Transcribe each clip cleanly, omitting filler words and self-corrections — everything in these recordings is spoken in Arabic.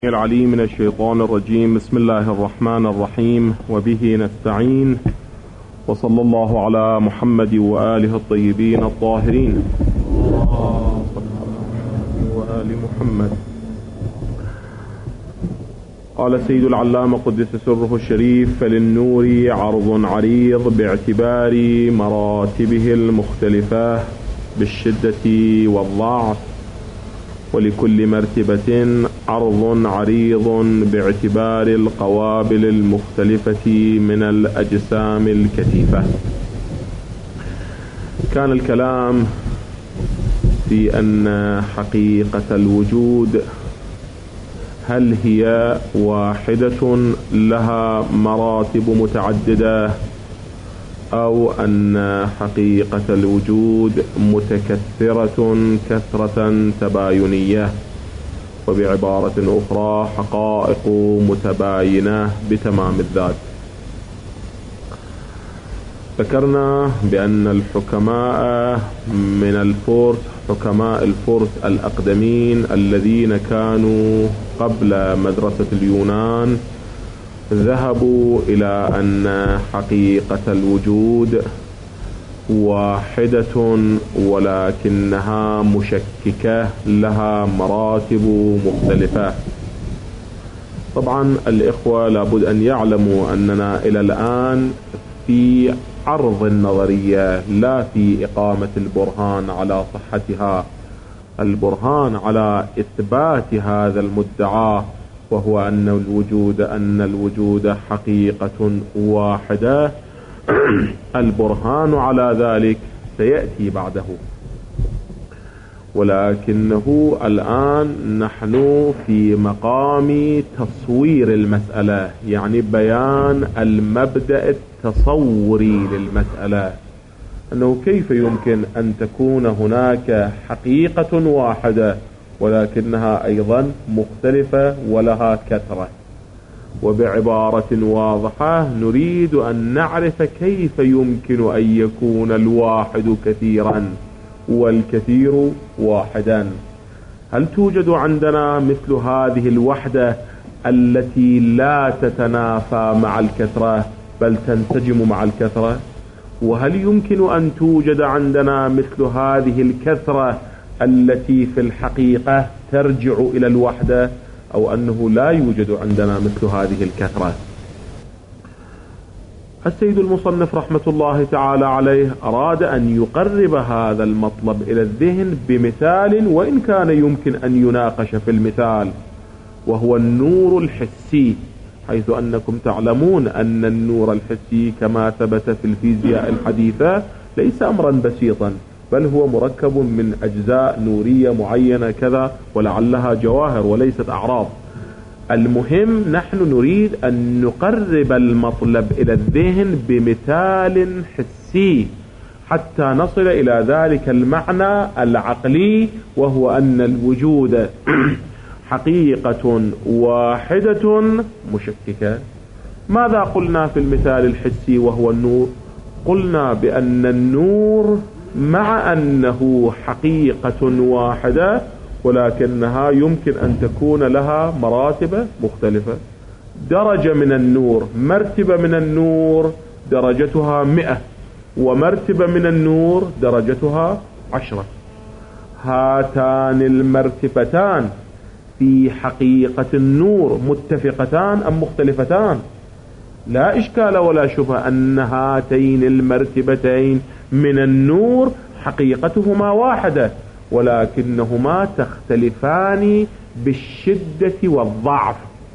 العليم من الشيطان الرجيم. بسم الله الرحمن الرحيم، وبه نستعين، وصلى الله على محمد وآله الطيبين الطاهرين وآل محمد. قال سيد العلامة قدس سره الشريف: فللنور عرض عريض باعتبار مراتبه المختلفة بالشدة والضعف، ولكل مرتبة عرض عريض باعتبار القوابل المختلفة من الأجسام الكثيفة. كان الكلام في أن حقيقة الوجود هل هي واحدة لها مراتب متعددة، أو أن حقيقة الوجود متكثرة كثرة تباينية، وبعبارة أخرى حقائق متباينة بتمام الذات. ذكرنا بأن الحكماء من الفرس، حكماء الفرس الأقدمين الذين كانوا قبل مدرسة اليونان، ذهبوا إلى أن حقيقة الوجود واحدة ولكنها مشككة لها مراتب مختلفة. طبعا الإخوة لابد أن يعلموا أننا إلى الآن في عرض النظرية، لا في إقامة البرهان على صحتها. البرهان على إثبات هذا المدعى، وهو أن الوجود حقيقة واحدة. البرهان على ذلك سيأتي بعده، ولكنه الآن نحن في مقام تصوير المسألة، يعني بيان المبدأ التصوري للمسألة، أنه كيف يمكن أن تكون هناك حقيقة واحدة ولكنها أيضا مختلفة ولها كثرة. وبعبارة واضحة نريد أن نعرف كيف يمكن أن يكون الواحد كثيرا والكثير واحدا. هل توجد عندنا مثل هذه الوحدة التي لا تتنافى مع الكثرة بل تنسجم مع الكثرة؟ وهل يمكن أن توجد عندنا مثل هذه الكثرة التي في الحقيقة ترجع إلى الوحدة، أو أنه لا يوجد عندنا مثل هذه الكثرة؟ السيد المصنف رحمة الله تعالى عليه أراد أن يقرب هذا المطلب إلى الذهن بمثال، وإن كان يمكن أن يناقش في المثال، وهو النور الحسي، حيث أنكم تعلمون أن النور الحسي كما ثبت في الفيزياء الحديثة ليس أمرا بسيطا، بل هو مركب من أجزاء نورية معينة كذا، ولعلها جواهر وليست أعراض. المهم نحن نريد أن نقرب المطلب إلى الذهن بمثال حسي حتى نصل إلى ذلك المعنى العقلي، وهو أن الوجود حقيقة واحدة مشككة. ماذا قلنا في المثال الحسي وهو النور؟ قلنا بأن النور مع أنه حقيقة واحدة ولكنها يمكن أن تكون لها مراتب مختلفة. درجة من النور، مرتبة من النور درجتها 100، ومرتبة من النور درجتها 10. هاتان المرتبتان في حقيقة النور متفقتان أم مختلفتان؟ لا إشكال ولا شبهة أن هاتين المرتبتين من النور حقيقتهما واحدة، ولكنهما تختلفان بالشدة والضعف.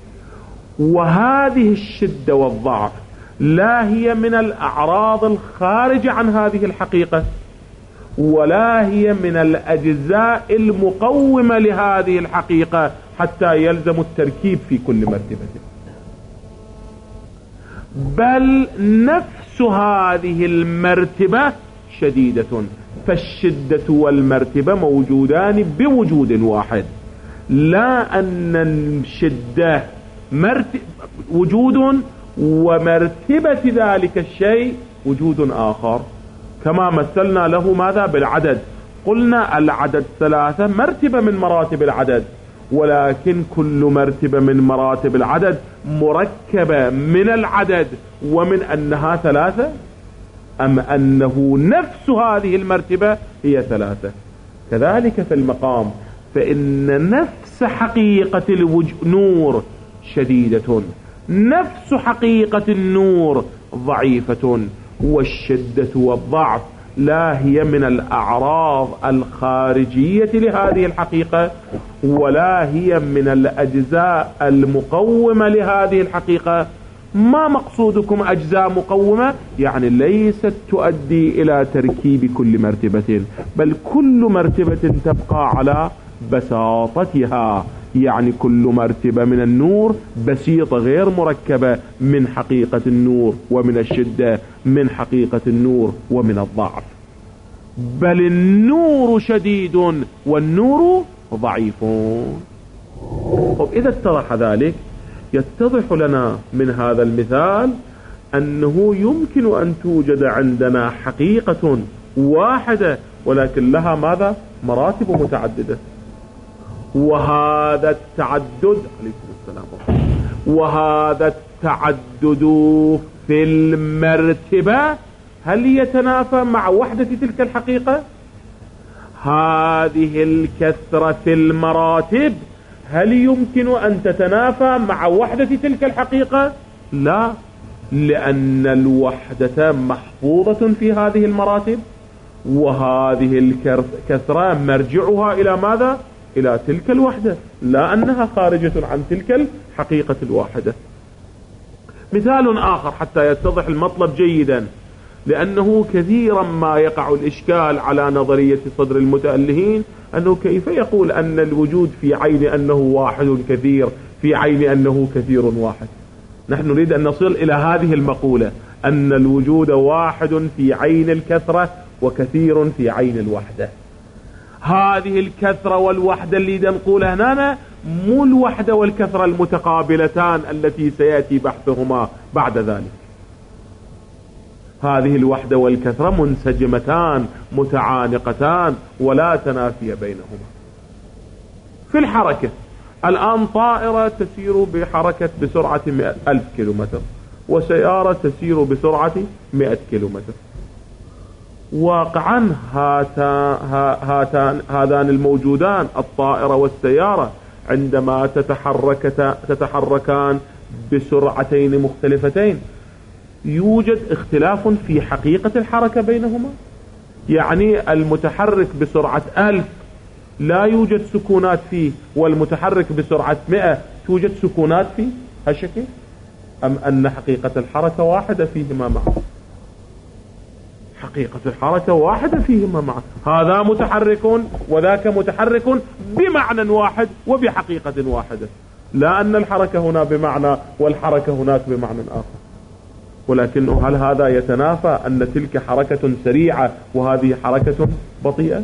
وهذه الشدة والضعف لا هي من الأعراض الخارجة عن هذه الحقيقة، ولا هي من الأجزاء المقومة لهذه الحقيقة حتى يلزم التركيب في كل مرتبة، بل نفس هذه المرتبة شديدة. فالشدة والمرتبة موجودان بوجود واحد، لا أن الشدة وجود ومرتبة ذلك الشيء وجود آخر، كما مثلنا له ماذا؟ بالعدد. قلنا العدد 3 مرتبة من مراتب العدد، ولكن كل مرتبة من مراتب العدد مركبة من العدد ومن أنها ثلاثة، أم أنه نفس هذه المرتبة هي ثلاثة. كذلك في المقام، فإن نفس حقيقة النور شديدة، نفس حقيقة النور ضعيفة، والشدة والضعف لا هي من الأعراض الخارجية لهذه الحقيقة، ولا هي من الأجزاء المقومة لهذه الحقيقة. ما مقصودكم أجزاء مقومة؟ يعني ليست تؤدي إلى تركيب كل مرتبة، بل كل مرتبة تبقى على بساطتها، يعني كل مرتبة من النور بسيطة غير مركبة من حقيقة النور ومن الشدة، من حقيقة النور ومن الضعف، بل النور شديد والنور ضعيف. إذا اتضح ذلك يتضح لنا من هذا المثال أنه يمكن أن توجد عندنا حقيقة واحدة ولكن لها ماذا؟ مراتب متعددة. وهذا التعدد عليكم السلام، وهذا التعدد في المرتبة هل يتنافى مع وحدة تلك الحقيقة؟ هذه الكثرة في المراتب هل يمكن أن تتنافى مع وحدة تلك الحقيقة؟ لا، لأن الوحدة محفوظة في هذه المراتب، وهذه الكثرة مرجعها إلى ماذا؟ إلى تلك الوحدة، لا أنها خارجة عن تلك الحقيقة الواحدة. مثال آخر حتى يتضح المطلب جيدا، لأنه كثيرا ما يقع الإشكال على نظرية صدر المتألهين، أنه كيف يقول أن الوجود في عين أنه واحد كثير في عين أنه كثير واحد. نحن نريد أن نصل إلى هذه المقولة، أن الوجود واحد في عين الكثرة وكثير في عين الوحدة. هذه الكثرة والوحدة اللي نقولها هنا مو الوحدة والكثرة المتقابلتان التي سيأتي بحثهما بعد ذلك. هذه الوحدة والكثرة منسجمتان متعانقتان ولا تنافي بينهما. في الحركة الآن طائرة تسير بحركة بسرعة 100,000 كيلومتر، وسيارة تسير بسرعة 100 كيلومتر. واقعا هذان الموجودان الطائرة والسيارة عندما تتحركان بسرعتين مختلفتين يوجد اختلاف في حقيقة الحركة بينهما. يعني المتحرك بسرعة 1000 لا يوجد سكونات فيه، والمتحرك بسرعة 100 توجد سكونات فيه هالشكل، أم أن حقيقة الحركة واحدة فيهما معا؟ حقيقة الحركة واحدة فيهما معا، هذا متحرك وذاك متحرك بمعنى واحد وبحقيقة واحدة، لا أن الحركة هنا بمعنى والحركة هناك بمعنى آخر. ولكنه هل هذا يتنافى أن تلك حركة سريعة وهذه حركة بطيئة؟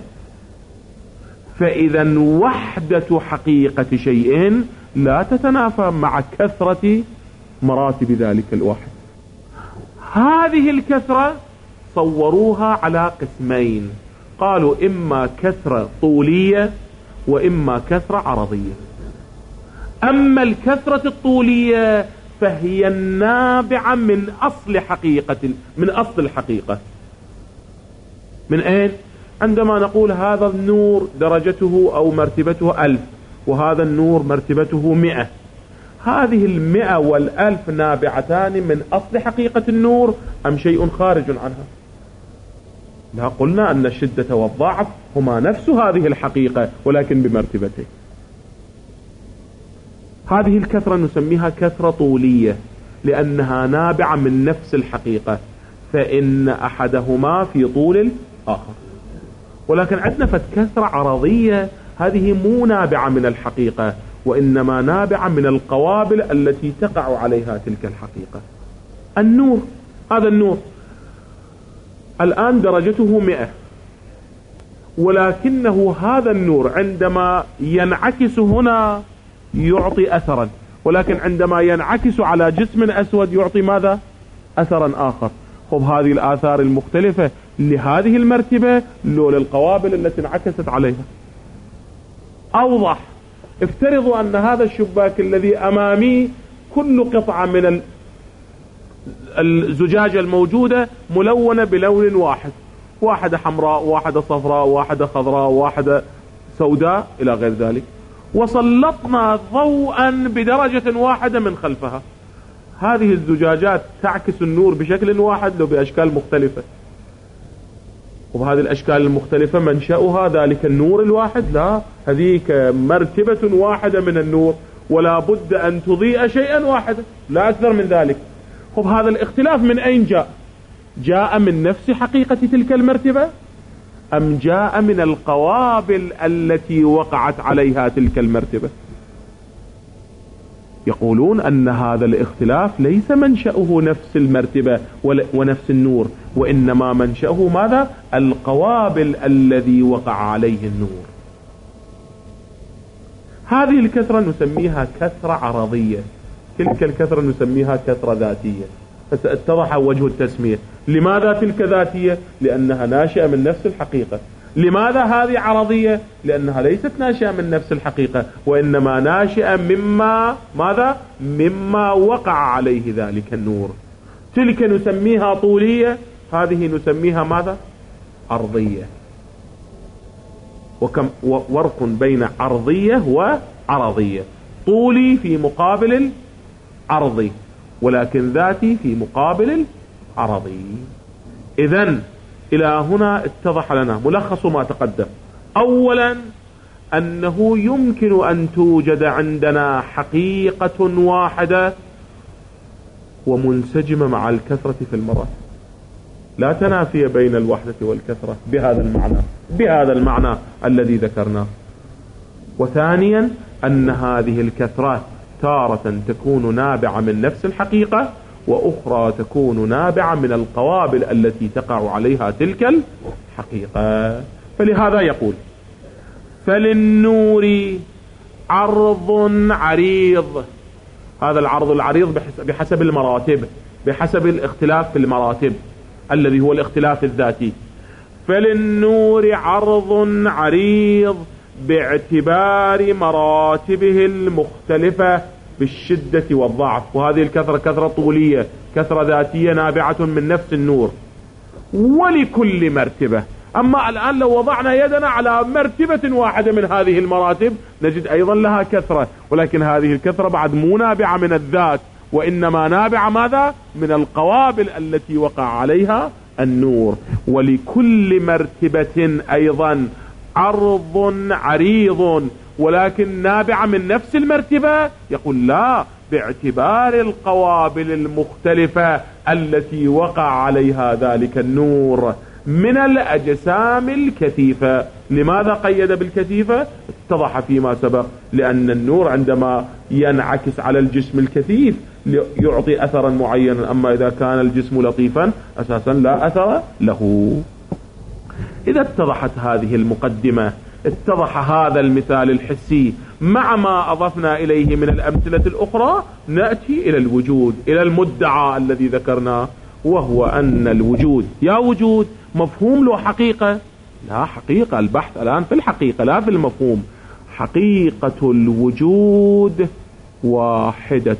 فإذا وحدة حقيقة شيء لا تتنافى مع كثرة مراتب ذلك الواحد. هذه الكثرة صوروها على قسمين، قالوا إما كثرة طولية وإما كثرة عرضية. أما الكثرة الطولية فهي النابعة من أصل حقيقة، من أصل الحقيقة. من أين؟ عندما نقول هذا النور درجته أو مرتبته 1000 وهذا النور مرتبته 100، هذه 100 و1000 نابعتان من أصل حقيقة النور أم شيء خارج عنها؟ لا، قلنا أن الشدة والضعف هما نفس هذه الحقيقة ولكن بمرتبتين. هذه الكثرة نسميها كثرة طولية لأنها نابعة من نفس الحقيقة، فإن أحدهما في طول الآخر. ولكن عندنا كثرة عرضية، هذه مو نابعة من الحقيقة وإنما نابعة من القوابل التي تقع عليها تلك الحقيقة. النور، هذا النور الآن درجته 100، ولكنه هذا النور عندما ينعكس هنا يعطي أثرا، ولكن عندما ينعكس على جسم أسود يعطي ماذا؟ أثرا آخر. خب هذه الآثار المختلفة لهذه المرتبة لو للقوابل التي انعكست عليها. أوضح افترضوا أن هذا الشباك الذي أمامي كل قطعة من الزجاجة الموجودة ملونة بلون واحد، واحدة حمراء، واحدة صفراء، واحدة خضراء، واحدة سوداء إلى غير ذلك، وسلطنا ضوءا بدرجة واحدة من خلفها. هذه الزجاجات تعكس النور بشكل واحد لو بأشكال مختلفة، وبهذه الأشكال المختلفة منشأها ذلك النور الواحد؟ لا، هذيك مرتبة واحدة من النور، ولا بد أن تضيء شيئا واحدا لا أكثر من ذلك. هذا الاختلاف من أين جاء؟ جاء من نفس حقيقة تلك المرتبة أم جاء من القوابل التي وقعت عليها تلك المرتبة؟ يقولون أن هذا الاختلاف ليس منشأه نفس المرتبة ونفس النور، وإنما منشأه ماذا؟ القوابل الذي وقع عليه النور. هذه الكثرة نسميها كثرة عرضية، تلك الكثرة نسميها كثرة ذاتية. اتضح وجه التسمية. لماذا تلك ذاتية؟ لأنها ناشئة من نفس الحقيقة. لماذا هذه عرضية؟ لأنها ليست ناشئة من نفس الحقيقة، وإنما ناشئة مما ماذا؟ مما وقع عليه ذلك النور. تلك نسميها طولية، هذه نسميها ماذا؟ عرضية. وفرق بين عرضية وعرضية. طولي في مقابل العرضي، ولكن ذاتي في مقابل العرضي. إذن إلى هنا اتضح لنا ملخص ما تقدم. أولا أنه يمكن أن توجد عندنا حقيقة واحدة ومنسجمة مع الكثرة في المراتب، لا تنافي بين الوحدة والكثرة بهذا المعنى الذي ذكرناه. وثانيا أن هذه الكثرات تارة تكون نابعة من نفس الحقيقة، وأخرى تكون نابعة من القوابل التي تقع عليها تلك الحقيقة. فلهذا يقول: فللنور عرض عريض. هذا العرض العريض بحسب المراتب، بحسب الاختلاف في المراتب الذي هو الاختلاف الذاتي. فللنور عرض عريض باعتبار مراتبه المختلفة بالشدة والضعف. وهذه الكثرة كثرة طولية، كثرة ذاتية نابعة من نفس النور. ولكل مرتبة. أما الآن لو وضعنا يدنا على مرتبة واحدة من هذه المراتب نجد أيضا لها كثرة، ولكن هذه الكثرة بعد مو نابعة من الذات، وإنما نابعة ماذا؟ من القوابل التي وقع عليها النور. ولكل مرتبة أيضا عرض عريض، ولكن نابعة من نفس المرتبة. يقول لا، باعتبار القوابل المختلفة التي وقع عليها ذلك النور من الأجسام الكثيفة. لماذا قيد بالكثيفة؟ اتضح فيما سبق، لأن النور عندما ينعكس على الجسم الكثيف يعطي أثرا معينا، أما إذا كان الجسم لطيفا أساسا لا أثر له. إذا اتضحت هذه المقدمة، اتضح هذا المثال الحسي مع ما أضفنا إليه من الأمثلة الأخرى، نأتي إلى الوجود، إلى المدعى الذي ذكرناه، وهو أن الوجود، يا وجود مفهوم له حقيقة؟ لا حقيقة. البحث الآن في الحقيقة لا في المفهوم. حقيقة الوجود واحدة.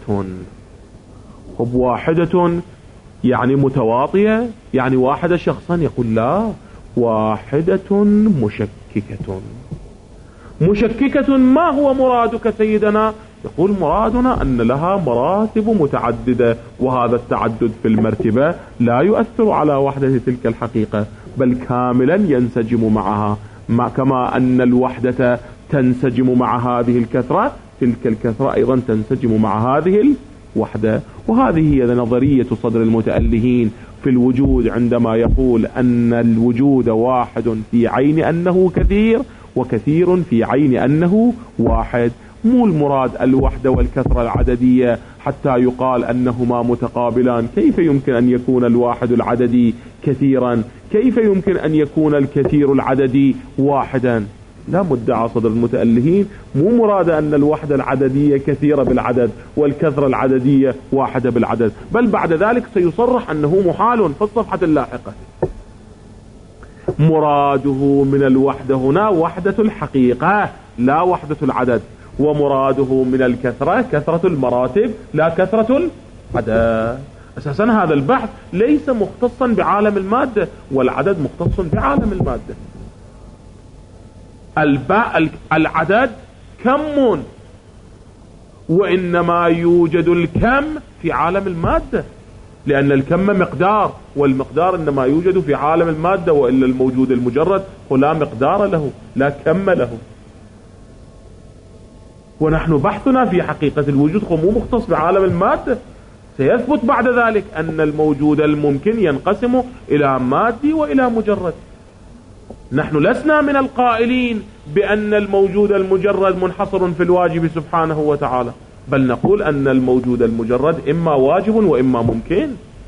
واحدة يعني متواطية، يعني واحدة شخصا؟ يقول لا، واحدة مشككة. مشككة. ما هو مرادك سيدنا؟ يقول مرادنا أن لها مراتب متعددة، وهذا التعدد في المرتبة لا يؤثر على وحدة تلك الحقيقة، بل كاملا ينسجم معها. كما أن الوحدة تنسجم مع هذه الكثرة، تلك الكثرة أيضا تنسجم مع هذه الوحدة. وهذه هي نظرية صدر المتألهين في الوجود، عندما يقول أن الوجود واحد في عين أنه كثير، وكثير في عين أنه واحد. مو المراد الوحدة والكثرة العددية حتى يقال أنهما متقابلان. كيف يمكن أن يكون الواحد العددي كثيرا؟ كيف يمكن أن يكون الكثير العددي واحدا؟ لا، مدعى صدر المتألهين مو مراد أن الوحدة العددية كثيرة بالعدد والكثرة العددية واحدة بالعدد، بل بعد ذلك سيصرح أنه محال في الصفحة اللاحقة. مراده من الوحدة هنا وحدة الحقيقة لا وحدة العدد. ومراده من الكثرة كثرة المراتب لا كثرة العدد. أساسا هذا البحث ليس مختصا بعالم المادة، والعدد مختص بعالم المادة. العدد كم، وإنما يوجد الكم في عالم المادة، لأن الكم مقدار، والمقدار إنما يوجد في عالم المادة، وإلا الموجود المجرد لا مقدار له لا كم له. ونحن بحثنا في حقيقة الوجود مو مختص بعالم المادة. سيثبت بعد ذلك أن الموجود الممكن ينقسم إلى مادي وإلى مجرد. نحن لسنا من القائلين بأن الموجود المجرد منحصر في الواجب سبحانه وتعالى، بل نقول أن الموجود المجرد إما واجب وإما ممكن.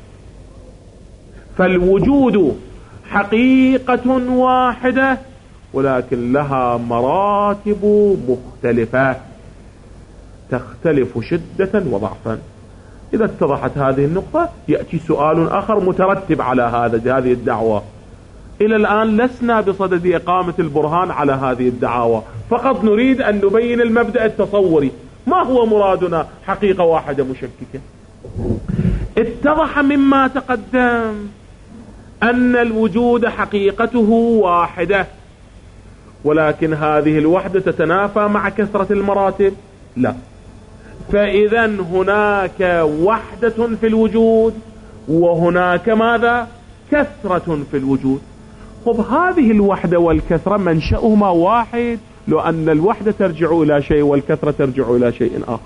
فالوجود حقيقة واحدة ولكن لها مراتب مختلفة تختلف شدة وضعفا. إذا اتضحت هذه النقطة يأتي سؤال آخر مترتب على هذه الدعوة. إلى الآن لسنا بصدد إقامة البرهان على هذه الدعاوى، فقط نريد أن نبين المبدأ التصوري. ما هو مرادنا حقيقة واحدة مشككة؟ اتضح مما تقدم أن الوجود حقيقته واحدة، ولكن هذه الوحدة تتنافى مع كثرة المراتب؟ لا. فإذا هناك وحدة في الوجود وهناك ماذا؟ كثرة في الوجود. طب هذه الوحدة والكثرة منشأهما واحد، لو أن الوحدة ترجع إلى شيء والكثرة ترجع إلى شيء آخر.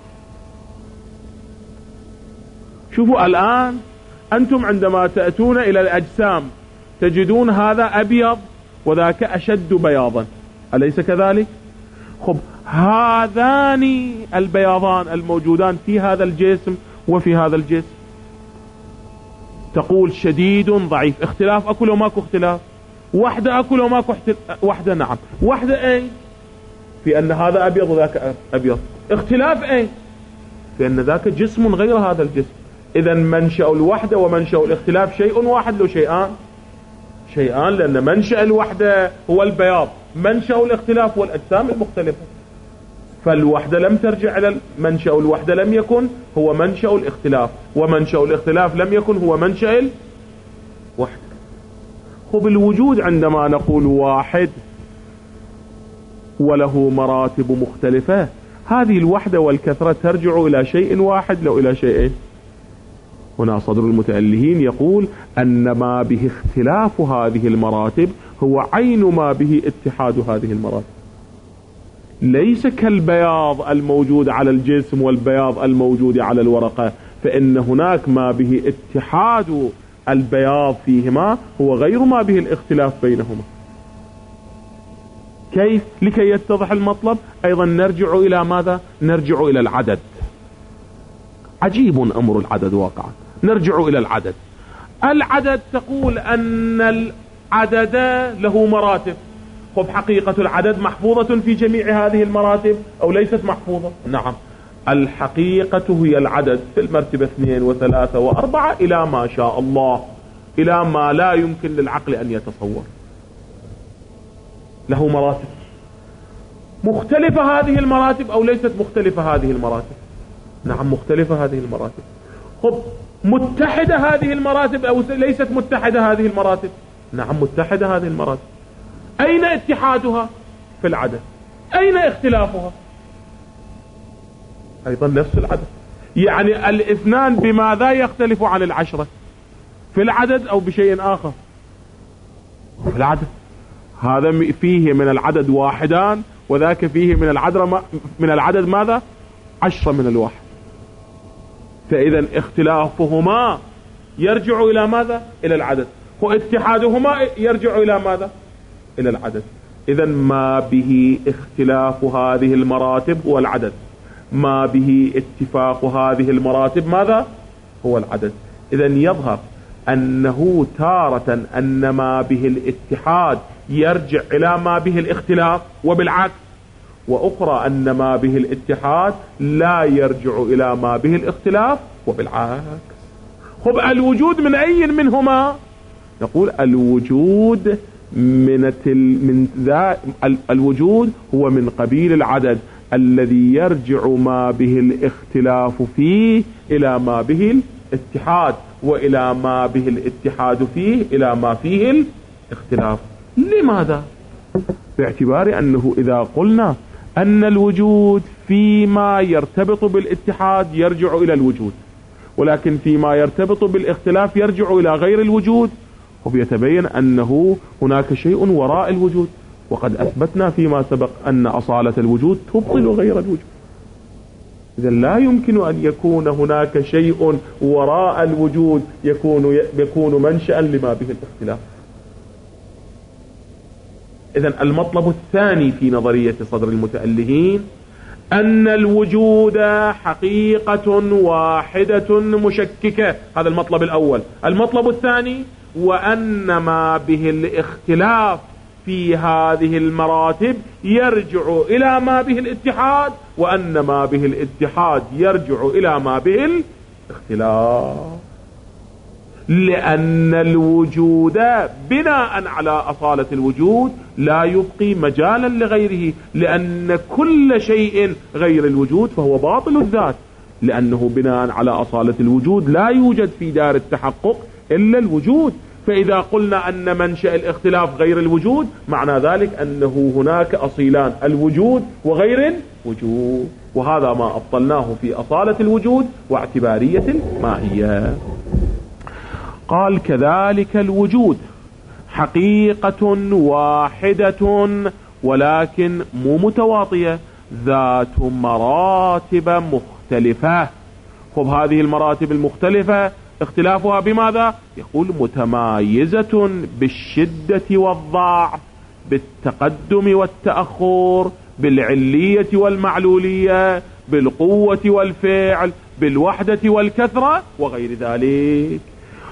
شوفوا الآن أنتم عندما تأتون إلى الأجسام تجدون هذا أبيض وذاك أشد بياضا، أليس كذلك؟ خب هذان البياضان الموجودان في هذا الجسم وفي هذا الجسم، تقول شديد ضعيف، اختلاف أكو لو ماكو اختلاف؟ وحدة أكو لو ماكو وحدة؟ نعم. وحدة أي؟ في أن هذا أبيض وذاك أبيض. اختلاف أي؟ في أن ذاك جسم غير هذا الجسم. إذا منشأ الوحدة ومنشأ الاختلاف شيء واحد لو شيئان؟ شيئان، لأن منشأ الوحدة هو البياض، منشأ الاختلاف والأجسام المختلفة. فالوحدة لم ترجع إلى منشأ الوحدة، لم يكن هو منشأ الاختلاف، ومنشأ الاختلاف لم يكن هو منشأ الوحدة. خب الوجود عندما نقول واحد وله مراتب مختلفة، هذه الوحدة والكثرة ترجع إلى شيء واحد لو إلى شيئين. هنا صدر المتألهين يقول أن ما به اختلاف هذه المراتب هو عين ما به اتحاد هذه المراتب، ليس كالبياض الموجود على الجسم والبياض الموجود على الورقة، فإن هناك ما به اتحاد البياض فيهما هو غير ما به الاختلاف بينهما. كيف؟ لكي يتضح المطلب أيضا نرجع إلى ماذا؟ نرجع إلى العدد. عجيب أمر العدد واقعا. نرجع إلى العدد. العدد تقول أن العدد له مراتب. خب حقيقة العدد محفوظة في جميع هذه المراتب أو ليست محفوظة؟ نعم. الحقيقة هي العدد في المرتبة 2 و3 و4 إلى ما شاء الله، إلى ما لا يمكن للعقل أن يتصور. له مراتب. مختلفة هذه المراتب أو ليست مختلفة هذه المراتب؟ نعم مختلفة هذه المراتب. خب متحدة هذه المراتب أو ليست متحدة هذه المراتب؟ نعم متحدة هذه المراتب. أين اتحادها؟ في العدد. أين اختلافها؟ أيضا نفس العدد. يعني الاثنان بماذا يختلف عن العشرة؟ في العدد أو بشيء آخر؟ في العدد. هذا فيه من العدد واحدان وذاك فيه من العدد ماذا؟ 10 من الواحد. فإذا اختلافهما يرجع إلى ماذا؟ إلى العدد. واتحادهما يرجع إلى ماذا؟ إلى العدد. إذا ما به اختلاف هذه المراتب هو العدد، ما به اتفاق هذه المراتب ماذا؟ هو العدد. إذا يظهر أنه تارة أن ما به الاتحاد يرجع إلى ما به الاختلاف وبالعكس، وأخرى أن ما به الاتحاد لا يرجع إلى ما به الاختلاف وبالعكس. خب الوجود من أي منهما؟ نقول الوجود الوجود هو من قبيل العدد، الذي يرجع ما به الاختلاف فيه إلى ما به الاتحاد، وإلى ما به الاتحاد فيه إلى ما فيه الاختلاف. لماذا؟ باعتبار أنه إذا قلنا أن الوجود فيما يرتبط بالاتحاد يرجع إلى الوجود، ولكن فيما يرتبط بالاختلاف يرجع إلى غير الوجود، وبيتبين أنه هناك شيء وراء الوجود، وقد أثبتنا فيما سبق أن أصالة الوجود تبطل غير الوجود. إذا لا يمكن أن يكون هناك شيء وراء الوجود يكون منشأ لما به الاختلاف. إذا المطلب الثاني في نظرية صدر المتألهين أن الوجود حقيقة واحدة مشككة، هذا المطلب الأول. المطلب الثاني وأن ما به الاختلاف في هذه المراتب يرجع إلى ما به الاتحاد، وأن ما به الاتحاد يرجع إلى ما به الاختلاف، لأن الوجود بناء على أصالة الوجود لا يبقي مجالا لغيره، لأن كل شيء غير الوجود فهو باطل الذات، لأنه بناء على أصالة الوجود لا يوجد في دار التحقق إلا الوجود. فإذا قلنا أن منشأ الاختلاف غير الوجود معنى ذلك أنه هناك أصيلان، الوجود وغير الوجود، وهذا ما أبطلناه في أصالة الوجود واعتبارية الماهية. قال كذلك الوجود حقيقة واحدة ولكن مو متواطية، ذات مراتب مختلفة. خب هذه المراتب المختلفة اختلافها بماذا؟ يقول متمايزة بالشدة والضعف، بالتقدم والتأخر، بالعلية والمعلولية، بالقوة والفعل، بالوحدة والكثرة وغير ذلك.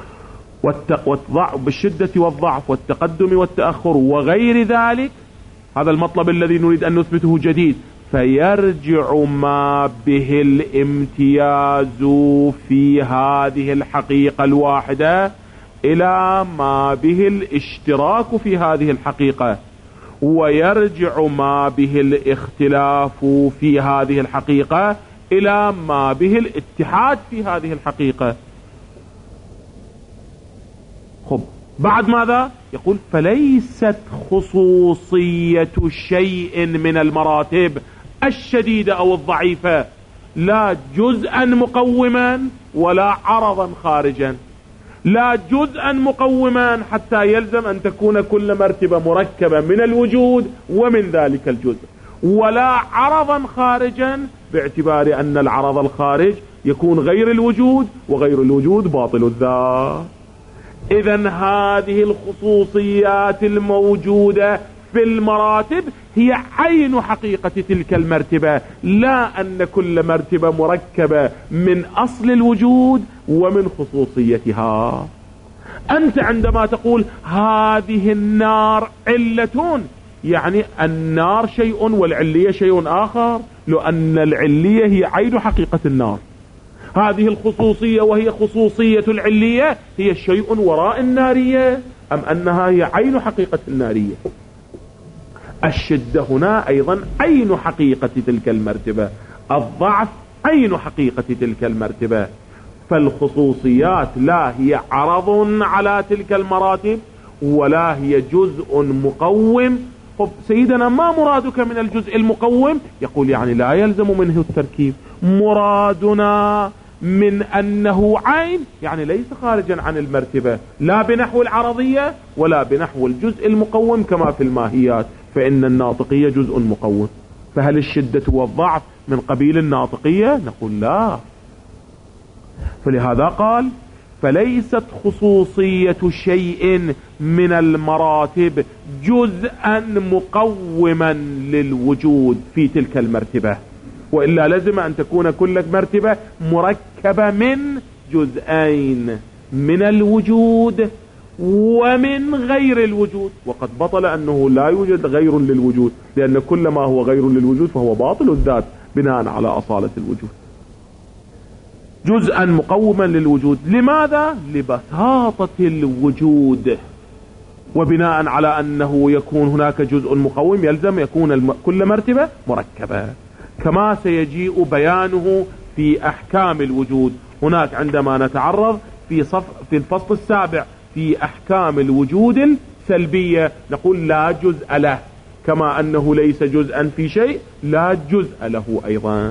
بالشدة والضعف والتقدم والتأخر وغير ذلك، هذا المطلب الذي نريد أن نثبته جديد. فيرجع ما به الامتياز في هذه الحقيقة الواحدة إلى ما به الاشتراك في هذه الحقيقة، ويرجع ما به الاختلاف في هذه الحقيقة إلى ما به الاتحاد في هذه الحقيقة. خب بعد ماذا؟ يقول فليست خصوصية شيء من المراتب الشديدة أو الضعيفة لا جزءا مقوما ولا عرضا خارجا، لا جزءا مقوما حتى يلزم أن تكون كل مرتبة مركبة من الوجود ومن ذلك الجزء، ولا عرضا خارجا باعتبار أن العرض الخارج يكون غير الوجود، وغير الوجود باطل الذات. إذن هذه الخصوصيات الموجودة في المراتب هي عين حقيقة تلك المرتبة، لا أن كل مرتبة مركبة من أصل الوجود ومن خصوصيتها. أنت عندما تقول هذه النار علة، يعني النار شيء والعلية شيء آخر، لأن العلية هي عين حقيقة النار. هذه الخصوصية وهي خصوصية العلية هي شيء وراء النارية، أم أنها هي عين حقيقة النارية؟ الشدة هنا أيضا عين حقيقة تلك المرتبة، الضعف عين حقيقة تلك المرتبة. فالخصوصيات لا هي عرض على تلك المراتب ولا هي جزء مقوم. طب سيدنا ما مرادك من الجزء المقوم؟ يقول يعني لا يلزم منه التركيب. مرادنا من أنه عين يعني ليس خارجا عن المرتبة، لا بنحو العرضية ولا بنحو الجزء المقوم كما في الماهيات، فإن الناطقية جزء مقوم. فهل الشدة والضعف من قبيل الناطقية؟ نقول لا. فلهذا قال فليست خصوصية شيء من المراتب جزءا مقوما للوجود في تلك المرتبة، وإلا لازم أن تكون كل مرتبة مركبة من جزئين، من الوجود ومن غير الوجود. وقد بطل أنه لا يوجد غير للوجود، لأن كل ما هو غير للوجود فهو باطل الذات بناء على أصالة الوجود. جزءا مقوما للوجود، لماذا؟ لبساطة الوجود، وبناء على أنه يكون هناك جزء مقوم يلزم يكون كل مرتبة مركبة. كما سيجيء بيانه في أحكام الوجود. هناك عندما نتعرض في الفصل السابع في أحكام الوجود السلبية نقول لا جزء له، كما أنه ليس جزءا في شيء لا جزء له أيضا.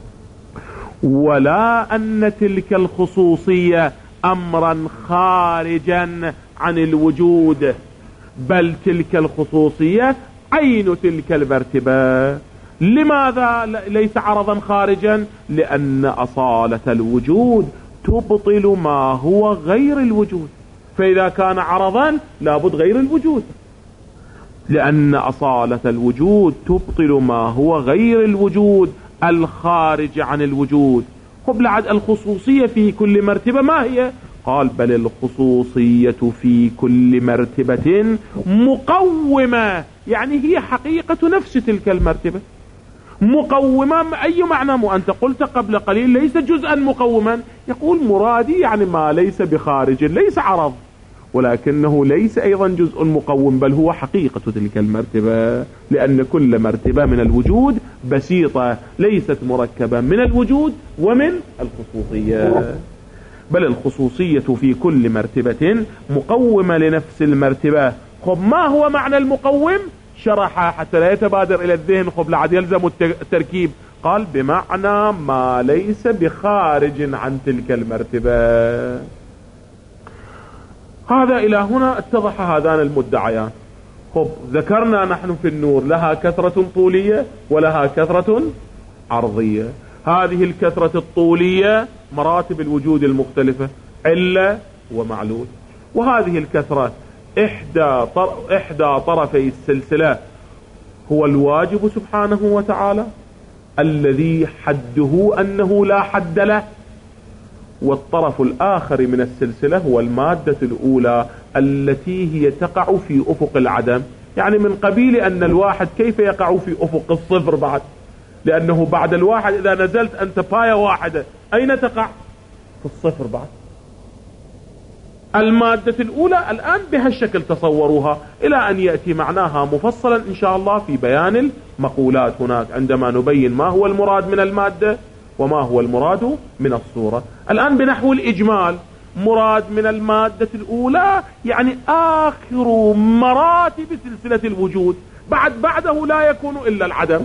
ولا أن تلك الخصوصية أمرا خارجا عن الوجود، بل تلك الخصوصية عين تلك المرتبة. لماذا ليس عرضا خارجا؟ لأن أصالة الوجود تبطل ما هو غير الوجود، فإذا كان عرضا لابد غير الوجود، لأن أصالة الوجود تبطل ما هو غير الوجود الخارج عن الوجود. قبل عد الخصوصية في كل مرتبة ما هي؟ قال بل الخصوصية في كل مرتبة مقومة، يعني هي حقيقة نفس تلك المرتبة. مقومة أي معنى؟ أنت قلت قبل قليل ليس جزءا مقوما، يقول مرادي يعني ما ليس بخارج، ليس عرض، ولكنه ليس أيضا جزء مقوم، بل هو حقيقة تلك المرتبة، لأن كل مرتبة من الوجود بسيطة ليست مركبة من الوجود ومن الخصوصية، بل الخصوصية في كل مرتبة مقومة لنفس المرتبة. خب ما هو معنى المقوم؟ شرح حتى لا يتبادر إلى الذهن، خب لعد يلزم التركيب. قال بمعنى ما ليس بخارج عن تلك المرتبة. هذا إلى هنا اتضح هذان المدعيان. خب ذكرنا نحن في النور لها كثرة طولية ولها كثرة عرضية. هذه الكثرة الطولية مراتب الوجود المختلفة، علة ومعلول، وهذه الكثرة إحدى طرفي السلسلة هو الواجب سبحانه وتعالى الذي حده أنه لا حد له، والطرف الآخر من السلسلة هو المادة الأولى التي هي تقع في أفق العدم، يعني من قبيل أن الواحد كيف يقع في أفق الصفر بعد، لأنه بعد الواحد إذا نزلت أنت باية واحدة أين تقع؟ في الصفر بعد. المادة الأولى الآن بهالشكل تصوروها إلى أن يأتي معناها مفصلا إن شاء الله في بيان المقولات هناك عندما نبين ما هو المراد من المادة وما هو المراد من الصورة. الآن بنحو الإجمال، مراد من المادة الأولى يعني آخر مراتب سلسلة الوجود، بعده لا يكون إلا العدم.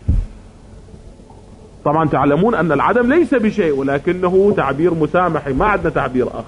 طبعا تعلمون أن العدم ليس بشيء، ولكنه تعبير مسامحي، ما عندنا تعبير آخر.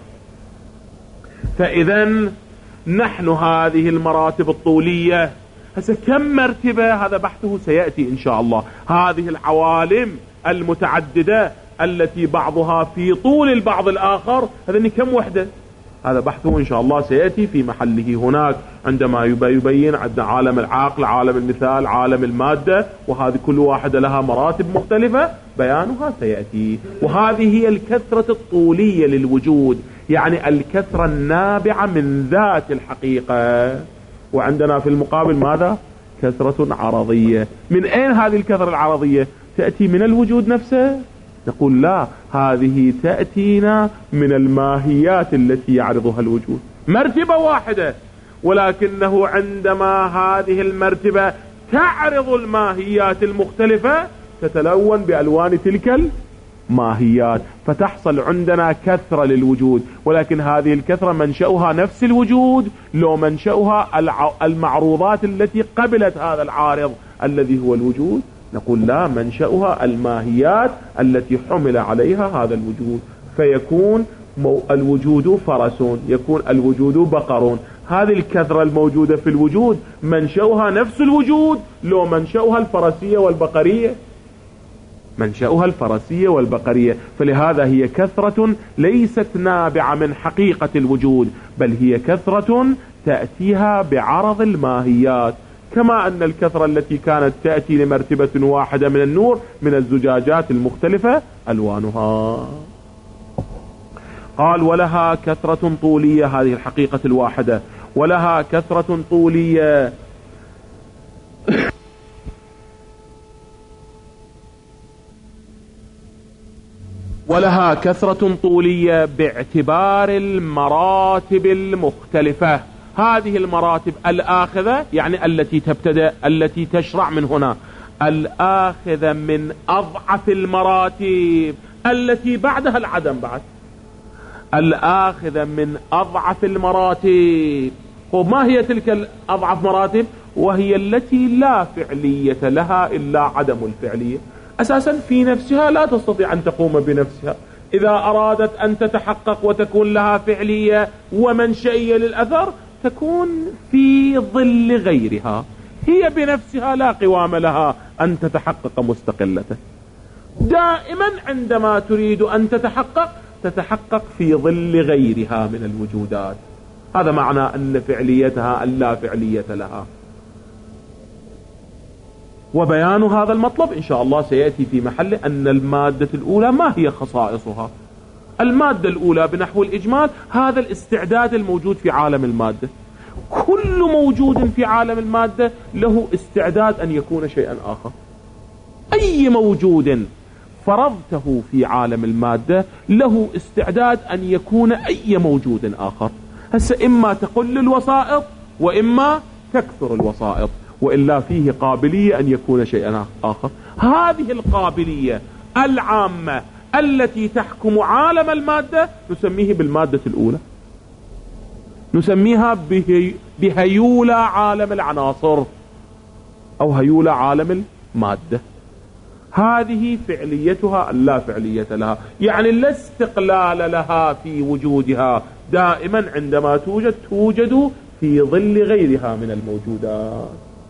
فإذا نحن هذه المراتب الطولية هسه كم مرتبة؟ هذا بحثه سيأتي إن شاء الله. هذه العوالم المتعددة التي بعضها في طول البعض الآخر، هذا كم وحدة؟ هذا بحثه إن شاء الله سيأتي في محله هناك عندما يبين عندنا عالم العقل، عالم المثال، عالم المادة، وهذه كل واحدة لها مراتب مختلفة بيانها سيأتي. وهذه هي الكثرة الطولية للوجود، يعني الكثرة النابعة من ذات الحقيقة. وعندنا في المقابل ماذا؟ كثرة عرضية. من أين هذه الكثرة العرضية؟ تأتي من الوجود نفسه؟ نقول لا، هذه تأتينا من الماهيات التي يعرضها الوجود، مرتبة واحدة، ولكنه عندما هذه المرتبة تعرض الماهيات المختلفة تتلون بألوان تلك الماهيات، فتحصل عندنا كثرة للوجود. ولكن هذه الكثرة منشأها نفس الوجود لو منشأها المعروضات التي قبلت هذا العارض الذي هو الوجود؟ نقول لا، منشأها الماهيات التي حمل عليها هذا الوجود، فيكون الوجود فرس، يكون الوجود بقر. هذه الكثرة الموجودة في الوجود منشأها نفس الوجود لو منشأها الفرسية والبقرية، منشأها الفرسية والبقرية. فلهذا هي كثرة ليست نابعة من حقيقة الوجود، بل هي كثرة تأتيها بعرض الماهيات، كما أن الكثرة التي كانت تأتي لمرتبة واحدة من النور من الزجاجات المختلفة ألوانها. قال ولها كثرة طولية، هذه الحقيقة الواحدة، ولها كثرة طولية ولها كثرة طولية باعتبار المراتب المختلفة. هذه المراتب الآخذة يعني التي تبتدأ، التي تشرع من هنا، الآخذة من أضعف المراتب التي بعدها العدم، بعد الآخذة من أضعف المراتب. وما هي تلك الأضعف مراتب؟ وهي التي لا فعلية لها إلا عدم الفعلية. أساسا في نفسها لا تستطيع أن تقوم بنفسها، إذا أرادت أن تتحقق وتكون لها فعلية ومنشئية للأثر تكون في ظل غيرها، هي بنفسها لا قوام لها أن تتحقق مستقلة. دائما عندما تريد أن تتحقق في ظل غيرها من الوجودات. هذا معنى أن فعليتها اللا فعلية لها. وبيان هذا المطلب إن شاء الله سيأتي في محل أن المادة الأولى ما هي خصائصها. المادة الأولى بنحو الإجمال هذا الاستعداد الموجود في عالم المادة. كل موجود في عالم المادة له استعداد أن يكون شيئا آخر. أي موجود فرضته في عالم المادة له استعداد أن يكون أي موجود آخر. هسه إما تقل الوسائط وإما تكثر الوسائط، وإلا فيه قابلية أن يكون شيئا آخر. هذه القابلية العامة التي تحكم عالم المادة نسميه بالمادة الأولى، نسميها بهيولى عالم العناصر أو هيولى عالم المادة. هذه فعليتها اللا فعلية لها، يعني لا استقلال لها في وجودها، دائما عندما توجد في ظل غيرها من الموجودات.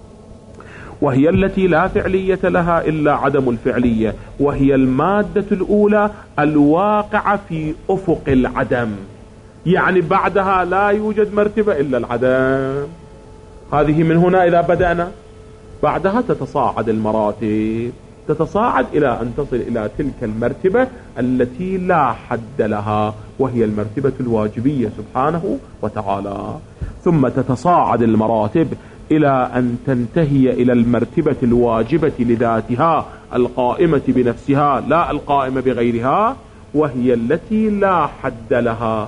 وهي التي لا فعلية لها إلا عدم الفعلية، وهي المادة الأولى الواقعة في أفق العدم، يعني بعدها لا يوجد مرتبة إلا العدم. هذه من هنا إذا بدأنا بعدها تتصاعد المراتب، تتصاعد إلى أن تصل إلى تلك المرتبة التي لا حد لها، وهي المرتبة الواجبية سبحانه وتعالى. ثم تتصاعد المراتب إلى أن تنتهي إلى المرتبة الواجبة لذاتها القائمة بنفسها لا القائمة بغيرها، وهي التي لا حد لها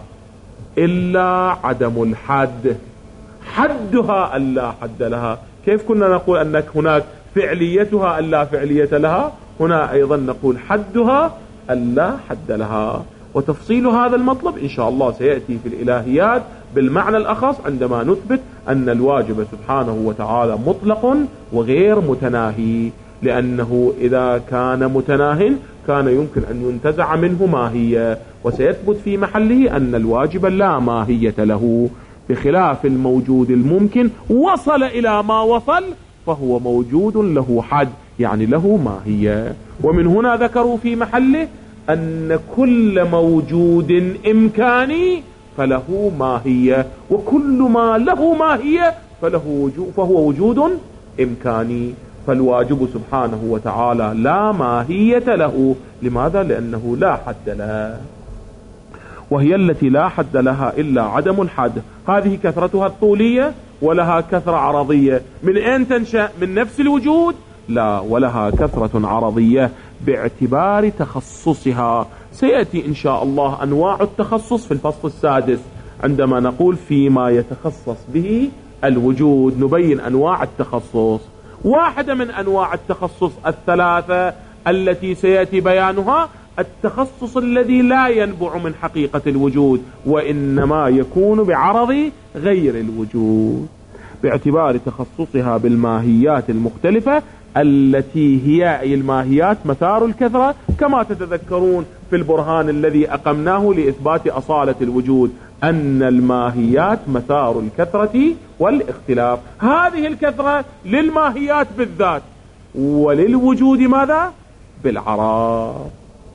إلا عدم الحد. حدها اللا حد لها. كيف كنا نقول أنك هناك فعليتها اللا فعلية لها، هنا أيضا نقول حدها اللا حد لها. وتفصيل هذا المطلب إن شاء الله سيأتي في الإلهيات بالمعنى الأخص عندما نثبت أن الواجب سبحانه وتعالى مطلق وغير متناهي، لأنه إذا كان متناه كان يمكن أن ينتزع منه ماهية، وسيثبت في محله أن الواجب لا ماهية له، بخلاف الموجود الممكن وصل إلى ما وصل فهو موجود له حد، يعني له ماهية. ومن هنا ذكروا في محله أن كل موجود إمكاني فله ماهية، وكل ما له ماهية فهو وجود إمكاني. فالواجب سبحانه وتعالى لا ماهية له. لماذا؟ لأنه لا حد له، وهي التي لا حد لها إلا عدم الحد. هذه كثرتها الطولية ولها كثرة عرضية. من أين تنشأ؟ من نفس الوجود؟ لا، ولها كثرة عرضية باعتبار تخصصها. سيأتي إن شاء الله أنواع التخصص في الفصل السادس عندما نقول فيما يتخصص به الوجود، نبين أنواع التخصص. واحدة من أنواع التخصص الثلاثة التي سيأتي بيانها التخصص الذي لا ينبع من حقيقة الوجود، وإنما يكون بعرض غير الوجود، باعتبار تخصصها بالماهيات المختلفة التي هي أي الماهيات مثار الكثرة، كما تتذكرون في البرهان الذي أقمناه لإثبات أصالة الوجود أن الماهيات مثار الكثرة والاختلاف. هذه الكثرة للماهيات بالذات، وللوجود ماذا؟ بالعرض.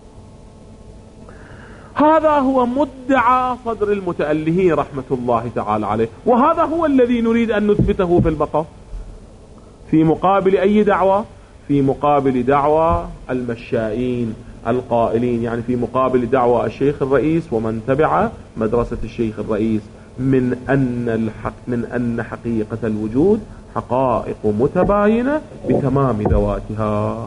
هذا هو مدعى صدر المتألهين رحمة الله تعالى عليه، وهذا هو الذي نريد أن نثبته في البقاء. في مقابل أي دعوة؟ في مقابل دعوة المشائين القائلين، يعني في مقابل دعوة الشيخ الرئيس ومن تبع مدرسة الشيخ الرئيس من أن حقيقة الوجود حقائق متباينة بتمام ذواتها.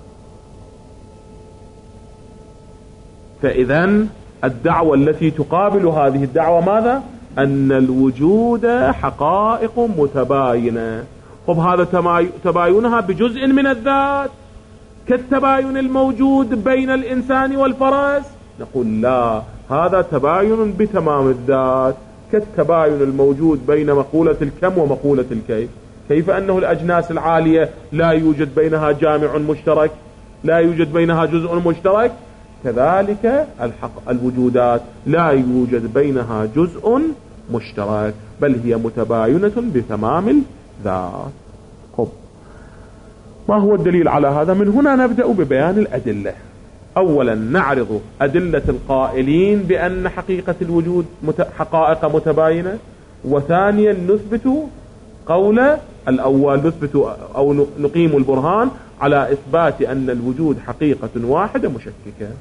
فإذا الدعوة التي تقابل هذه الدعوة ماذا؟ أن الوجود حقائق متباينة، خب هذا تباينها بجزء من الذات كالتباين الموجود بين الإنسان والفرس؟ نقول لا، هذا تباين بتمام الذات كالتباين الموجود بين مقولة الكم ومقولة الكيف. كيف أنه الأجناس العالية لا يوجد بينها جامع مشترك، لا يوجد بينها جزء مشترك، كذلك الوجودات لا يوجد بينها جزء مشترك، بل هي متباينة بتمام الذات. خب، ما هو الدليل على هذا؟ من هنا نبدأ ببيان الأدلة. أولا نعرض أدلة القائلين بأن حقيقة الوجود حقائق متباينة، وثانيا نثبت قول الأول، نثبت أو نقيم البرهان على إثبات أن الوجود حقيقة واحدة مشككة.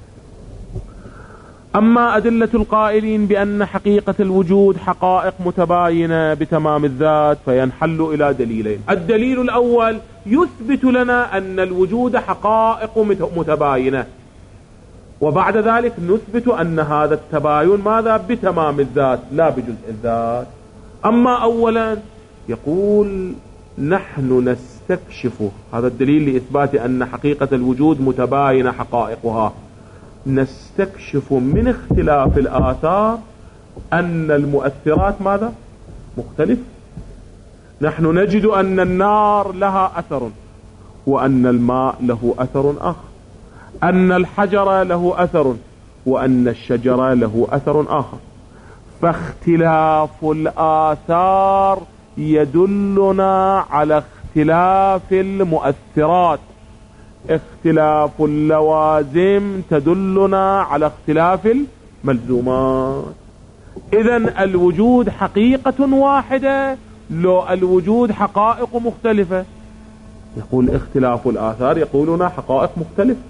أما أدلة القائلين بأن حقيقة الوجود حقائق متباينة بتمام الذات فينحل إلى دليلين. الدليل الأول يثبت لنا أن الوجود حقائق متباينة، وبعد ذلك نثبت أن هذا التباين ماذا؟ بتمام الذات لا بجزء الذات. أما أولا يقول نحن نستكشف، هذا الدليل لإثبات أن حقيقة الوجود متباينة حقائقها، نستكشف من اختلاف الآثار أن المؤثرات ماذا؟ مختلف. نحن نجد أن النار لها أثر، وأن الماء له أثر آخر، أن الحجر له أثر، وأن الشجر له أثر آخر. فاختلاف الآثار يدلنا على اختلاف المؤثرات، اختلاف اللوازم تدلنا على اختلاف الملزومات. إذن الوجود حقيقة واحدة لو الوجود حقائق مختلفة؟ يقول اختلاف الآثار يقولون حقائق مختلفة.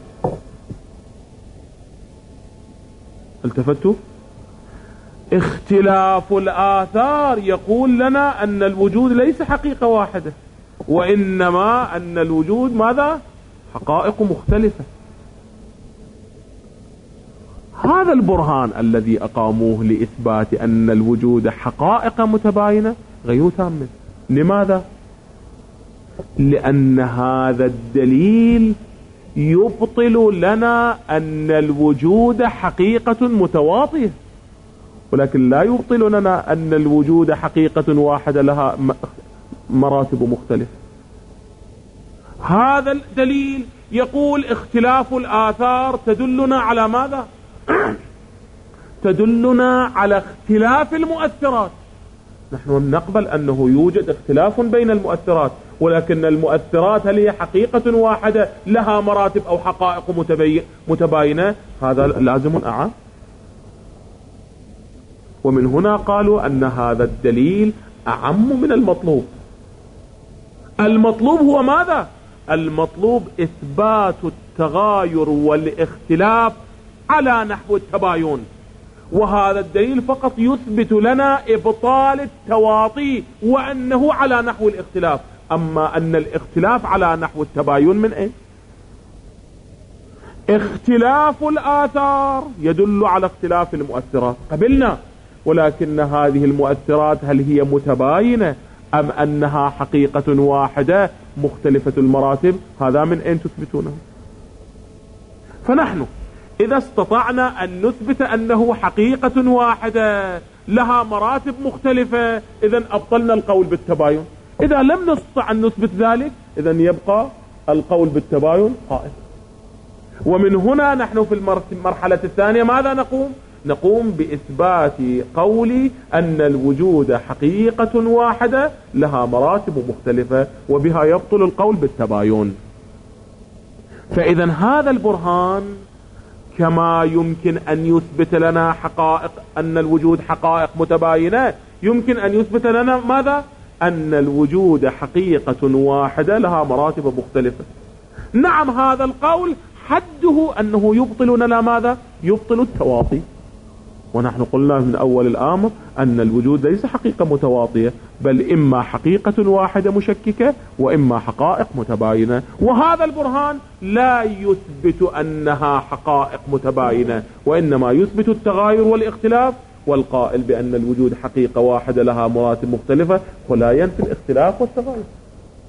التفتوا؟ اختلاف الآثار يقول لنا أن الوجود ليس حقيقة واحدة، وإنما أن الوجود ماذا؟ حقائق مختلفة. هذا البرهان الذي أقاموه لإثبات أن الوجود حقائق متباينة غير تام. لماذا؟ لأن هذا الدليل يبطل لنا أن الوجود حقيقة متواطية، ولكن لا يبطل لنا أن الوجود حقيقة واحدة لها مراتب مختلفة. هذا الدليل يقول اختلاف الآثار تدلنا على ماذا؟ تدلنا على اختلاف المؤثرات. نحن نقبل أنه يوجد اختلاف بين المؤثرات، ولكن المؤثرات هل هي حقيقة واحدة لها مراتب أو حقائق متباينة؟ هذا لازم أعام. ومن هنا قالوا أن هذا الدليل أعم من المطلوب. المطلوب هو ماذا؟ المطلوب إثبات التغاير والاختلاف على نحو التباين، وهذا الدليل فقط يثبت لنا إبطال التواطي وأنه على نحو الاختلاف. أما أن الاختلاف على نحو التباين من أين؟ اختلاف الآثار يدل على اختلاف المؤثرات، قبلنا، ولكن هذه المؤثرات هل هي متباينة أم أنها حقيقة واحدة مختلفة المراتب؟ هذا من أين تثبتونه؟ فنحن إذا استطعنا أن نثبت أنه حقيقة واحدة لها مراتب مختلفة، إذن أبطلنا القول بالتباين. إذا لم نستطع أن نثبت ذلك، إذن يبقى القول بالتباين قائم. ومن هنا نحن في المرحلة الثانية ماذا نقوم؟ نقوم بإثبات قولي أن الوجود حقيقة واحدة لها مراتب مختلفة، وبها يبطل القول بالتباين. فإذا هذا البرهان كما يمكن أن يثبت لنا حقائق أن الوجود حقائق متباينة، يمكن أن يثبت لنا ماذا؟ أن الوجود حقيقة واحدة لها مراتب مختلفة. نعم، هذا القول حده أنه يبطل لنا ماذا؟ يبطل التواطي. ونحن قلنا من أول الأمر أن الوجود ليس حقيقة متواطية، بل إما حقيقة واحدة مشككة وإما حقائق متباينة. وهذا البرهان لا يثبت أنها حقائق متباينة، وإنما يثبت التغاير والاختلاف. والقائل بأن الوجود حقيقة واحدة لها مراتب مختلفة ولا ينفي الاختلاف والتغاير.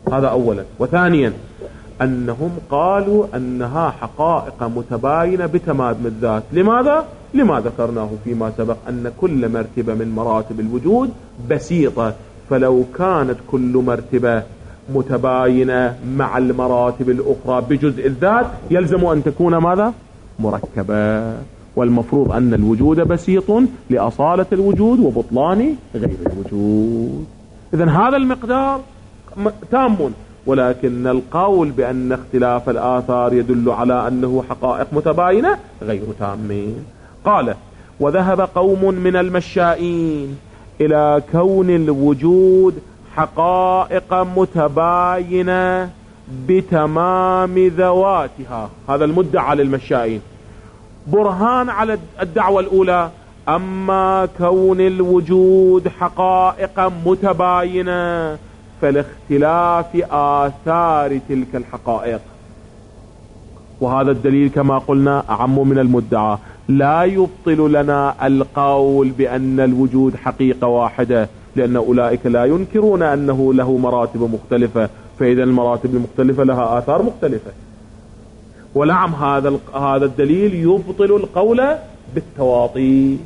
هذا أولا. وثانيا أنهم قالوا أنها حقائق متباينة بتمام الذات. لماذا؟ لما ذكرناه فيما سبق أن كل مرتبة من مراتب الوجود بسيطة، فلو كانت كل مرتبة متباينة مع المراتب الأخرى بجزء الذات يلزم أن تكون ماذا؟ مركبة. والمفروض أن الوجود بسيط لأصالة الوجود وبطلان غير الوجود. إذن هذا المقدار تام، ولكن القول بأن اختلاف الآثار يدل على أنه حقائق متباينة غير تام. قال: وذهب قوم من المشائين إلى كون الوجود حقائق متباينة بتمام ذواتها. هذا المدعى للمشائين. برهان على الدعوة الأولى: أما كون الوجود حقائق متباينة فالاختلاف آثار تلك الحقائق. وهذا الدليل كما قلنا أعم من المدعى، لا يبطل لنا القول بأن الوجود حقيقة واحدة، لأن أولئك لا ينكرون أنه له مراتب مختلفة، فإذا المراتب المختلفة لها آثار مختلفة. ونعم هذا الدليل يبطل القول بالتواطي.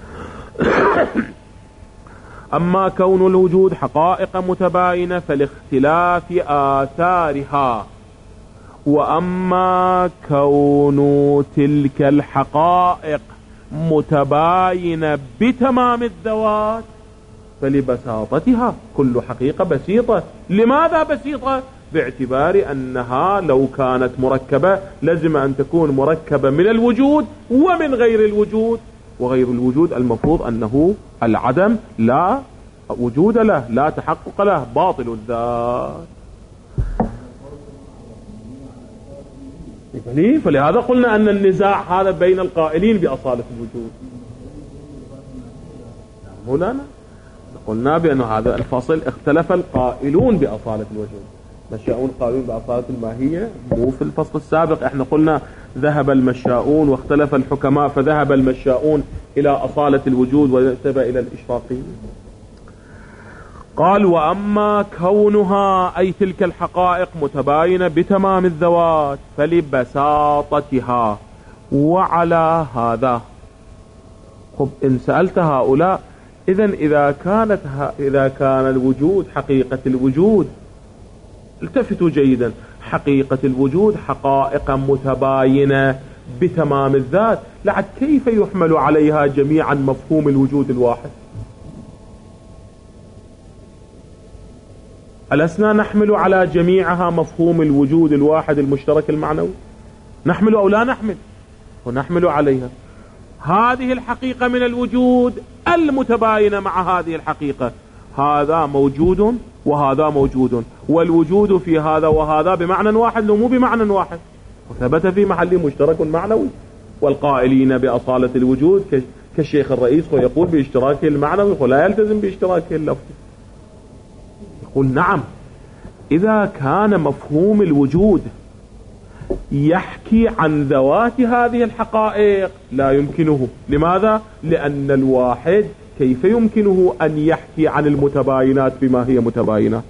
أما كون الوجود حقائق متباينة فالاختلاف آثارها، وأما كون تلك الحقائق متباينة بتمام الذوات فلبساطتها كل حقيقة بسيطة. لماذا بسيطة؟ باعتبار أنها لو كانت مركبة لازم أن تكون مركبة من الوجود ومن غير الوجود، وغير الوجود المفروض أنه العدم، لا وجود له، لا تحقق له، باطل الذات. فلهذا قلنا أن النزاع هذا بين القائلين بأصالة الوجود. مولانا قلنا بأن هذا الفصل اختلف القائلون بأصالة الوجود. مشاؤون قائلون بأصالة الماهية، مو في الفصل السابق احنا قلنا ذهب المشاؤون واختلف الحكماء، فذهب المشاؤون إلى أصالة الوجود وذهب إلى الإشراقية. قال: وأما كونها أي تلك الحقائق متباينة بتمام الذوات فلبساطتها. وعلى هذا خب إن سألت هؤلاء إذا كان الوجود حقيقة الوجود، التفتوا جيدا، حقيقة الوجود حقائق متباينة بتمام الذات، لعد كيف يحمل عليها جميعا مفهوم الوجود الواحد؟ ألسنا نحمل على جميعها مفهوم الوجود الواحد المشترك المعنوي؟ نحمل أو لا نحمل؟ ونحمل عليها هذه الحقيقة من الوجود المتباينة مع هذه الحقيقة. هذا موجود وهذا موجود، والوجود في هذا وهذا بمعنى واحد لو مو بمعنى واحد، وثبت في محل مشترك معنوي. والقائلين بأصالة الوجود كالشيخ الرئيس يقول باشتراكه المعنوي ولا يلتزم باشتراكه اللفظي. يقول نعم، إذا كان مفهوم الوجود يحكي عن ذوات هذه الحقائق لا يمكنه. لماذا؟ لأن الواحد كيف يمكنه أن يحكي عن المتباينات بما هي متباينات؟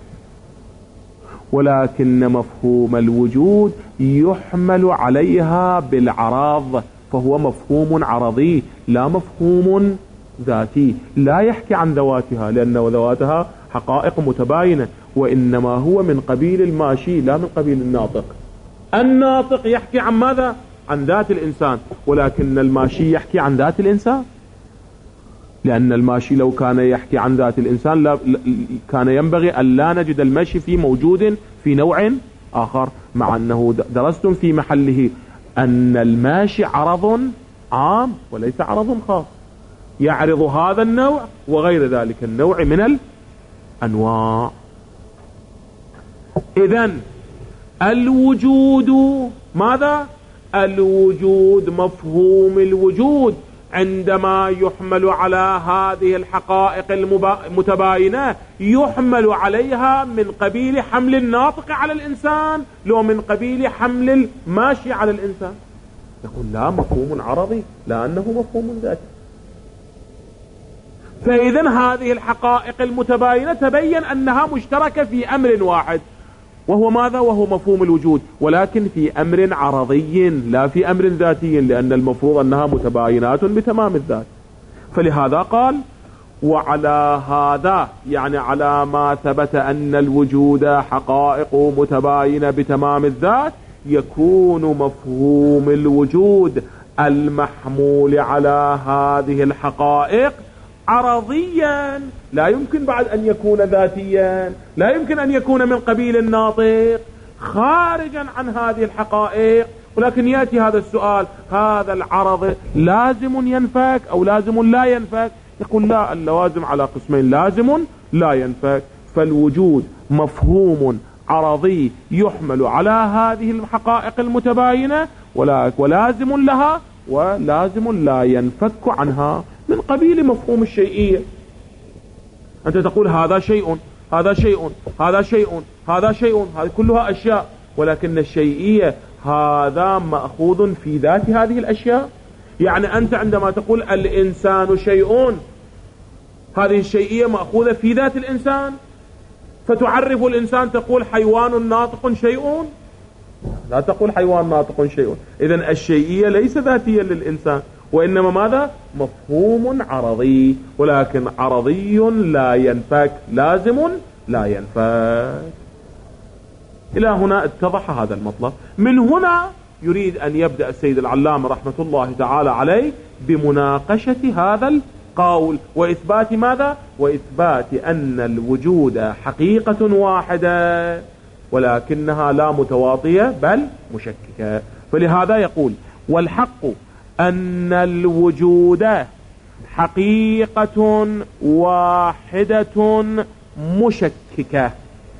ولكن مفهوم الوجود يحمل عليها بالعراض، فهو مفهوم عرضي لا مفهوم ذاتي، لا يحكي عن ذواتها، لأن ذواتها حقائق متباينة، وإنما هو من قبيل الماشي لا من قبيل الناطق. الناطق يحكي عن ماذا؟ عن ذات الإنسان، ولكن الماشي يحكي عن ذات الإنسان، لأن الماشي لو كان يحكي عن ذات الإنسان كان ينبغي أن لا نجد المشي في موجود في نوع آخر، مع أنه درستم في محله أن الماشي عرض عام وليس عرض خاص، يعرض هذا النوع وغير ذلك النوع من الأنواع. إذن الوجود ماذا؟ الوجود مفهوم الوجود عندما يحمل على هذه الحقائق المتباينة يحمل عليها من قبيل حمل الناطق على الإنسان لو من قبيل حمل الماشي على الإنسان. يقول لا، مفهوم عرضي لا أنه مفهوم ذاتي. فإذا هذه الحقائق المتباينة تبين أنها مشتركة في أمر واحد، وهو ماذا؟ وهو مفهوم الوجود، ولكن في أمر عرضي لا في أمر ذاتي، لأن المفروض أنها متباينات بتمام الذات. فلهذا قال وعلى هذا، يعني على ما ثبت أن الوجود حقائق متباينة بتمام الذات، يكون مفهوم الوجود المحمول على هذه الحقائق عرضيا، لا يمكن بعد أن يكون ذاتيا، لا يمكن أن يكون من قبيل الناطق، خارجا عن هذه الحقائق. ولكن يأتي هذا السؤال: هذا العرض لازم ينفك أو لازم لا ينفك؟ يقول لا، اللوازم على قسمين: لازم لا ينفك. فالوجود مفهوم عرضي يحمل على هذه الحقائق المتباينة، ولازم لها ولازم لا ينفك عنها، من قبيل مفهوم الشيئية. أنت تقول هذا شيء، هذا شيء، هذا شيء، هذا شيء، هذه كلها أشياء، ولكن الشيئية هذا مأخوذ في ذات هذه الأشياء. يعني أنت عندما تقول الإنسان شيء، هذه الشيئية مأخوذة في ذات الإنسان، فتعرف الإنسان تقول حيوان ناطق شيء، لا تقول حيوان ناطق شيء. إذن الشيئية ليس ذاتيا للإنسان، وإنما ماذا؟ مفهوم عرضي، ولكن عرضي لا ينفك، لازم لا ينفك. إلى هنا اتضح هذا المطلب. من هنا يريد أن يبدأ السيد العلامة رحمة الله تعالى عليه بمناقشة هذا القول وإثبات ماذا؟ وإثبات أن الوجود حقيقة واحدة، ولكنها لا متواطية بل مشككة. فلهذا يقول: والحق أن الوجود حقيقة واحدة مشككة،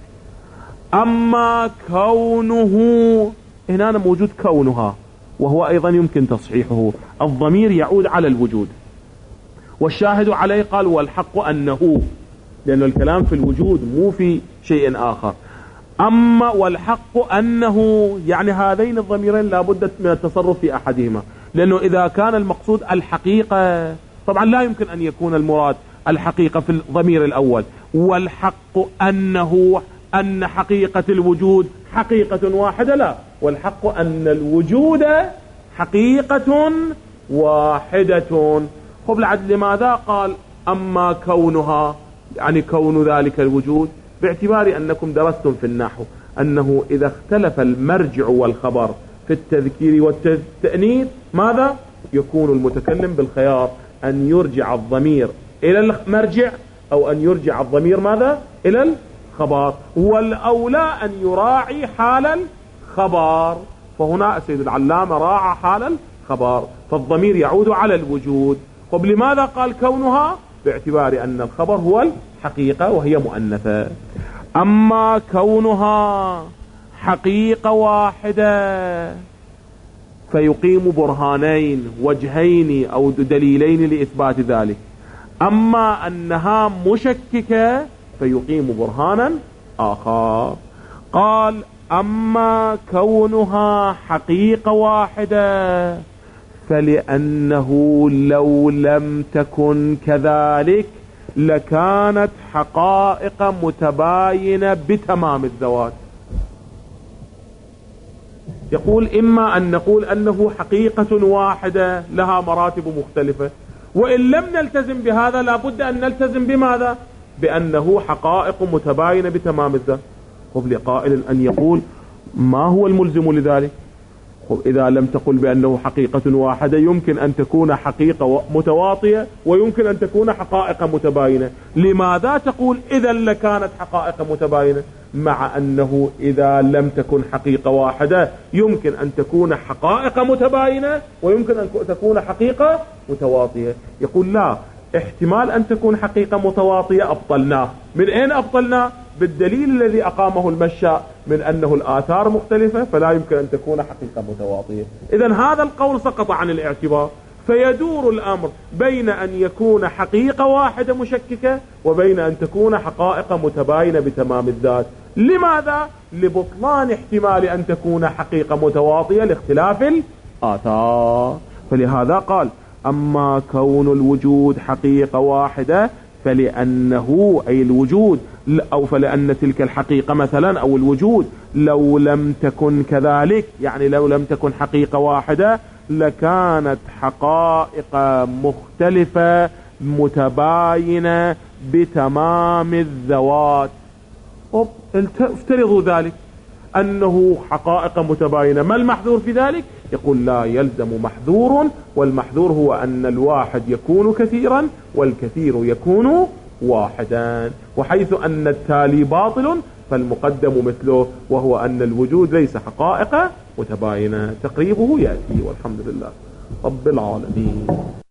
أما كونه، هنا موجود كونها، وهو أيضا يمكن تصحيحه، الضمير يعود على الوجود، والشاهد عليه قال والحق أنه، لأن الكلام في الوجود مو في شيء آخر. أما والحق أنه، يعني هذين الضميرين لابد من التصرف في أحدهما، لأنه إذا كان المقصود الحقيقة، طبعا لا يمكن أن يكون المراد الحقيقة في الضمير الأول. والحق أنه، أن حقيقة الوجود حقيقة واحدة، لا، والحق أن الوجود حقيقة واحدة. خب العدل لماذا قال أما كونها؟ يعني كون ذلك الوجود، باعتبار أنكم درستم في النحو أنه إذا اختلف المرجع والخبر في التذكير والتأنيث، ماذا؟ يكون المتكلم بالخيار أن يرجع الضمير إلى المرجع أو أن يرجع الضمير ماذا؟ إلى الخبر، والأولى أن يراعي حال الخبر. فهنا السيد العلامة راعى حال الخبر، فالضمير يعود على الوجود. طب لماذا قال كونها؟ باعتبار أن الخبر هو الحقيقة وهي مؤنثة. أما كونها حقيقة واحدة فيقيم برهانين، وجهين أو دليلين لإثبات ذلك. أما أنها مشككة فيقيم برهانا آخر. قال أما كونها حقيقة واحدة فلأنه لو لم تكن كذلك لكانت حقائق متباينة بتمام الذوات. يقول إما أن نقول أنه حقيقة واحدة لها مراتب مختلفة، وإن لم نلتزم بهذا لابد أن نلتزم بماذا؟ بأنه حقائق متباينة بتمام الذات. خب لقائل أن يقول ما هو الملزم لذلك؟ خب إذا لم تقل بأنه حقيقة واحدة يمكن أن تكون حقيقة متواطية ويمكن أن تكون حقائق متباينة. لماذا تقول إذا لكانت حقائق متباينة، مع أنه إذا لم تكن حقيقة واحدة يمكن أن تكون حقائق متباينة ويمكن أن تكون حقيقة متواطية؟ يقول لا، احتمال أن تكون حقيقة متواطية أبطلناه. من أين أبطلناه؟ بالدليل الذي أقامه المشاء من أنه الآثار مختلفة فلا يمكن أن تكون حقيقة متواطية. إذن هذا القول سقط عن الاعتبار، فيدور الأمر بين أن يكون حقيقة واحدة مشككة وبين أن تكون حقائق متباينة بتمام الذات. لماذا؟ لبطلان احتمال أن تكون حقيقة متواطية لاختلاف الآثار. فلهذا قال أما كون الوجود حقيقة واحدة فلأنه أي الوجود أو فلأن تلك الحقيقة مثلا أو الوجود لو لم تكن كذلك، يعني لو لم تكن حقيقة واحدة لكانت حقائق مختلفة متباينة بتمام الذوات. افترضوا ذلك أنه حقائق متباينة، ما المحذور في ذلك؟ يقول لا يلزم محذور، والمحذور هو أن الواحد يكون كثيرا والكثير يكون واحدا، وحيث أن التالي باطل فالمقدم مثله، وهو أن الوجود ليس حقائق متباينة. تقريبه يأتي، والحمد لله رب العالمين.